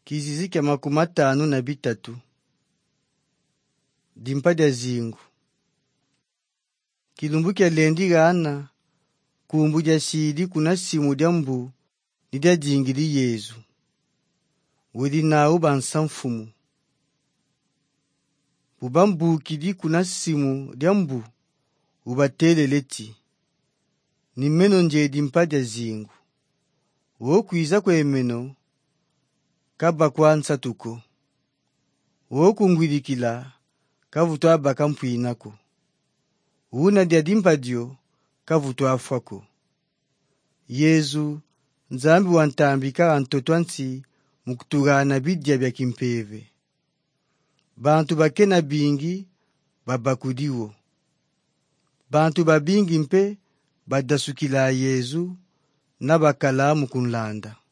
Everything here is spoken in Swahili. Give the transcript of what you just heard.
Kizizi kya 53 dimpa dia zingu. Kilumbu kya lendi gana kumbu dia shidi kuna simu dia mbu ni dia jingili Yezu. Wedi nao bansa mfumu. Bubambukidi kuna simu dia mbu ubatele leti. Ni meno nje dimpa dia zingu. Wokwiza kwe meno kaba kwanza tuko. Wokungwidikila kavuto abaka mpwinako. Una dia dimpa dio kavuto afwako. Yezu nzambi wantambika antotwansi mukutugana bidia bya kimpeve. Bantu bakena bingi babakudiwo. Bantu babingi mpe badasukila Yezu na bakala mukunlanda.